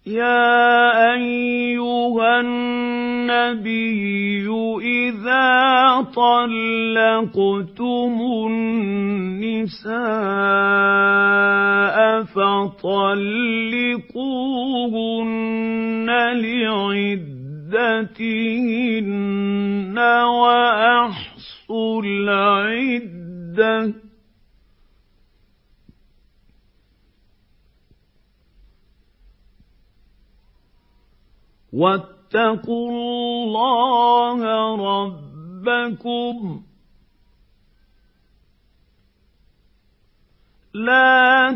يَا أَيُّهَا النَّبِيُّ إِذَا طَلَّقْتُمُ النِّسَاءَ فَطَلِّقُوهُنَّ لِعِدَّتِهِنَّ وَأَحْصُوا الْعِدَّةَ ۖ وَاتَّقُوا اللَّهَ رَبَّكُمْ ۖ لَا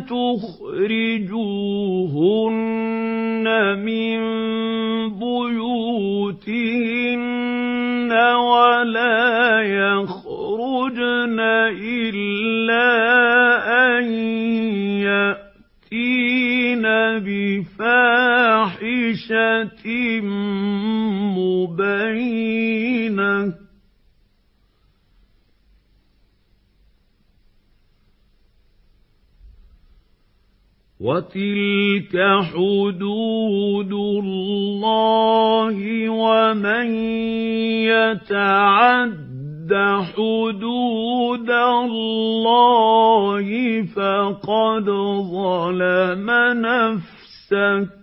تُخْرِجُوهُنَّ مِن بُيُوتِهِنَّ وَلَا يَخْرُجْنَ إِلَّا أَن يَأْتِينَ بِفَاحِشَةٍ مُّبَيِّنَةٍ ۚ وَتِلْكَ حُدُودُ اللَّهِ ۚ وَمَن يَتَعَدَّ حُدُودَ اللَّهِ فَقَدْ ظَلَمَ نَفْسَهُ ۚ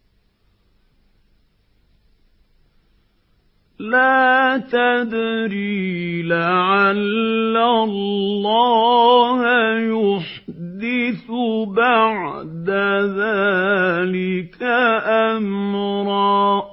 لَا تَدْرِي لَعَلَّ اللَّهَ يُحْدِثُ بَعْدَ ذَٰلِكَ أَمْرًا.